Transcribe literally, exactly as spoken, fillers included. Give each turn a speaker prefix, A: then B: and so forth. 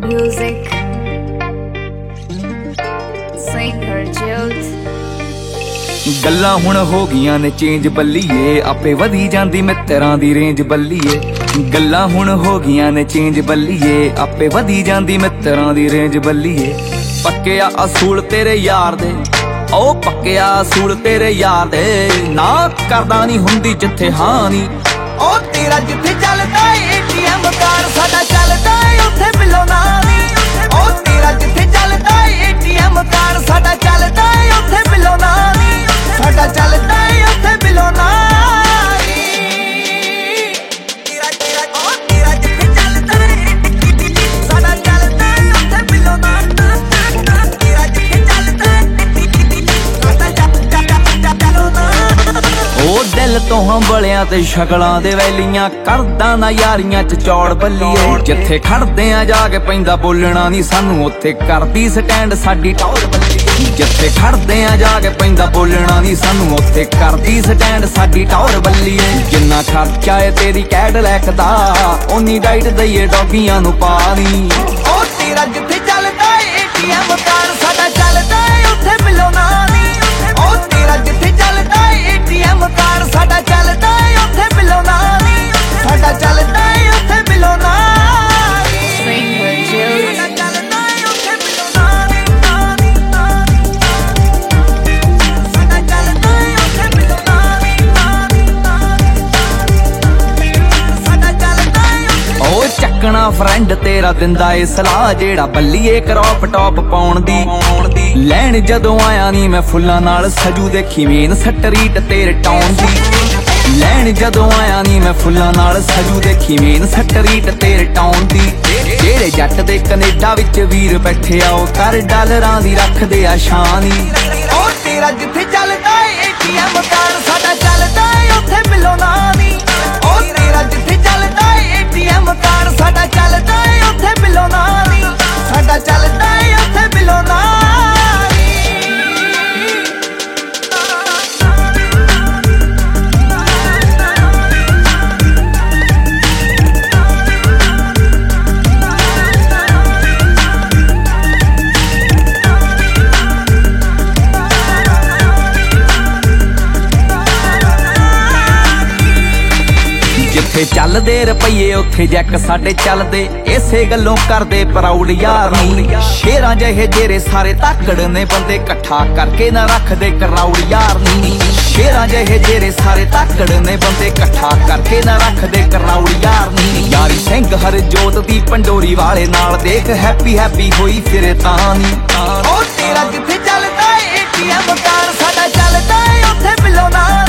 A: Music Singer Jude
B: ਗੱਲਾਂ ਹੁਣ ਹੋ ਗਈਆਂ ਨੇ ਚੇਂਜ ਬੱਲੀਏ, ਆਪੇ ਵਧੀ ਜਾਂਦੀ ਮਿੱਤਰਾਂ ਦੀ ਰੇਂਜ ਬੱਲੀਏ। ਗੱਲਾਂ ਹੁਣ ਹੋ ਗਈਆਂ ਨੇ ਚੇਂਜ ਬੱਲੀਏ, ਆਪੇ ਵਧੀ ਜਾਂਦੀ ਮਿੱਤਰਾਂ ਦੀ ਰੇਂਜ ਬੱਲੀਏ। ਪੱਕਿਆ ਅਸੂਲ ਤੇਰੇ ਯਾਰ ਦੇ, ਉਹ ਪੱਕਿਆ ਅਸੂਲ ਤੇਰੇ ਯਾਰ ਦੇ, ਨਾ ਕਰਦਾ ਨਹੀਂ ਹੁੰਦੀ ਜਿੱਥੇ ਹਾਂ ਨੀ। ਉਹ ਤੇਰਾ ਜਿੱਥੇ ਚੱਲਦਾ ਏ ਟੀ ਐਮ ਕਾਰ, ਸਾਡਾ ਚੱਲਦਾ ਏ ਉੱਥੇ ਮਿਲੋ ਨਾ ਨੀ। ਉਹ ਤੇਰਾ ਜਿੱਥੇ ਚੱਲਦਾ ਏ ਟੀ ਐਮ ਕਾਰ, ਸਾਡਾ ਚੱਲਦਾ ਏ ਉੱਥੇ ਮਿਲੋ ਨਾ ਨੀ। ਸਾਡਾ ਚੱਲਦਾ ਏ ਉੱਥੇ ਮਿਲੋ ਨਾ ਨੀ। ਤੇਰਾ ਤੇਰਾ ਉਹ ਤੇਰਾ ਜਿੱਥੇ ਚੱਲਦਾ ਏ, ਸਾਡਾ ਚੱਲਦਾ ਏ ਉੱਥੇ ਮਿਲੋ ਨਾ। ਤੇਰਾ ਜਿੱਥੇ ਚੱਲਦਾ ਏ, ਸਾਡਾ ਚੱਲੋ ਨਾ। ਉਹ ਦਿਲ ਤੋਂ ਹੰਬਲਿਆਂ ਤੇ ਸ਼ਕਲਾਂ ਦੇ ਵੈਲੀਆਂ, ਕਰਦਾ ਨਾ ਯਾਰੀਆਂ ਚ ਚੌੜ ਬੱਲੀਏ। ਜਿੱਥੇ ਖੜਦੇ ਆ ਜਾ ਕੇ ਪੈਂਦਾ ਬੋਲਣਾ ਨਹੀਂ ਸਾਨੂੰ, ਉੱਥੇ ਕਰਦੀ ਸਟੈਂਡ ਸਾਡੀ ਟੌਰ ਬੱਲੀਏ। ਜਿੱਥੇ ਖੜਦੇ ਆ ਜਾ ਕੇ ਪੈਂਦਾ ਬੋਲਣਾ ਨਹੀਂ ਸਾਨੂੰ, ਉੱਥੇ ਕਰਦੀ ਸਟੈਂਡ ਸਾਡੀ ਟੌਰ ਬੱਲੀਏ। ਜਿੰਨਾ ਖਰਚਾ ਏ ਤੇਰੀ ਕੈਡਲੈਕ ਦਾ, ਓਨੀ ਡਾਈਟ ਦਈਏ ਡੌਗੀਆਂ ਨੂੰ ਪਾਣੀ। ਉਹ ਤੇਰਾ ਜਿੱਥੇ ਚੱਲਦਾ ਏ ਟੀ ਐਮ ਕਾਰ, ਸਾਡਾ ਚੱਲਦਾ ਏ ਉੱਥੇ ਮਿਲੋ ਨਾ ਨੀ। ਉਹ ਤੇਰਾ ਜਿੱਥੇ ਚੱਲਦਾ ਏ ਟੀ ਐਮ ਕਾਰ, ਸਾਡਾ ਚੱਲਦਾ ਏ ਉੱਥੇ ਮਿਲੋ ਨਾ ਨੀ। ਸਾਡਾ ਚੱਲਦਾ ਏ ਉੱਥੇ ਮਿਲੋ ਨਾ ਨੀ।
A: Singer Jude
B: ਸਾਡਾ ਚੱਲਦਾ ਏ ਉੱਥੇ ਮਿਲੋ ਨਾ ਨੀ, ਨਾ ਨੀ, ਨਾ ਨੀ। ਸਾਡਾ ਚੱਲਦਾ ਏ ਉੱਥੇ ਮਿਲੋ ਨਾ ਨੀ, ਨਾ ਨੀ, ਨਾ ਨੀ। ਸਾਡਾ ਚੱਲਦਾ ਏ ਉੱਥੇ। ਉਹ ਚੱਕਣਾ ਫਰੈਂਡ ਤੇਰਾ ਦਿੰਦਾ ਏ ਸਲਾਹ, ਜਿਹੜਾ ਬੱਲੀਏ ਕਰੌਪ ਟੌਪ ਪਾਉਣ ਦੀ। ਲੈਣ ਜਦੋਂ ਆਇਆ ਨੀ ਮੈਂ ਫੁੱਲਾਂ ਨਾਲ ਸਜੂ, ਦੇਖੀ ਮੇਨ ਸਟਰੀਟ ਤੇਰੇ ਟਾਉਣ ਦੀ। ਲੈਣ ਜਦੋਂ ਆਇਆ ਨੀ ਮੈਂ ਫੁੱਲਾਂ ਨਾਲ ਸਜੂ, ਦੇਖੀ ਮੇਨ ਸਟਰੀਟ ਤੇਰੇ ਟਾਉਣ ਦੀ। ਜਿਹੜੇ ਜੱਟ ਦੇ ਕੈਨੇਡਾ ਵਿੱਚ ਵੀਰ ਬੈਠੇ ਆ, ਉਹ ਕਰ ਡਾਲਰਾਂ ਦੀ ਰੱਖਦੇ ਆ ਸ਼ਾਨ ਈ। ਉਹ ਤੇਰਾ ਜਿੱਥੇ ਚੱਲਦਾ ਏ ਟੀ ਐਮ ਕਾਰ, ਸਾਡਾ ਚੱਲਦਾ ਏ ਉੱਥੇ ਮਿਲੋ ਨਾ ਨੀ। ਉਹ ਤੇਰਾ ਜਿੱਥੇ ਚੱਲਦਾ ਏ ਟੀ ਐਮ ਕਾਰ, ਸਾਡਾ ਚੱਲਦਾ ਏ ਉੱਥੇ ਮਿਲੋ ਨਾ ਨੀ। ਸਾਡਾ ਚੱਲਦਾ ਏ ਉੱਥੇ ਮਿਲੋ ਨਾ ਨੀ। ਜਿੱਥੇ ਚੱਲਦੇ ਰੁਪਈਏ ਉੱਥੇ ਜੈਕ ਸਾਡੇ ਚੱਲਦੇ, ਇਸੇ ਗੱਲੋਂ ਕਰਦੇ ਪ੍ਰਾਊਡ ਯਾਰ ਨੀ। ਸ਼ੇਰਾਂ ਜਿਹੇ ਜਿਹੜੇ ਸਾਰੇ ਤਾਕੜ ਨੇ ਬੰਦੇ, ਇਕੱਠਾ ਕਰਕੇ ਨਾ ਰੱਖਦੇ ਕਰਾਊਡ ਯਾਰ ਨੀ। ਸ਼ੇਰਾਂ ਜਿਹੇ ਜਿਹੜੇ ਸਾਰੇ ਤਾਕੜ ਨੇ ਬੰਦੇ, ਇਕੱਠਾ ਕਰਕੇ ਨਾ ਰੱਖਦੇ ਕਰਾਊਡ ਯਾਰ ਨੀ। ਯਾਰੀ ਸਿੰਘ ਹਰਜੋਤ ਦੀ ਪੰਡੋਰੀ ਵਾਲੇ ਨਾਲ, ਦੇਖ ਹੈਪੀ ਹੈਪੀ ਹੋਈ ਫਿਰੇ ਤਾਂ ਨੀ। ਉਹ ਤੇਰਾ ਜਿੱਥੇ ਚੱਲਦਾ ਏ ਟੀ ਐਮ ਕਾਰ, ਸਾਡਾ ਚੱਲਦਾ ਏ ਉੱਥੇ ਮਿਲੋ ਨਾ।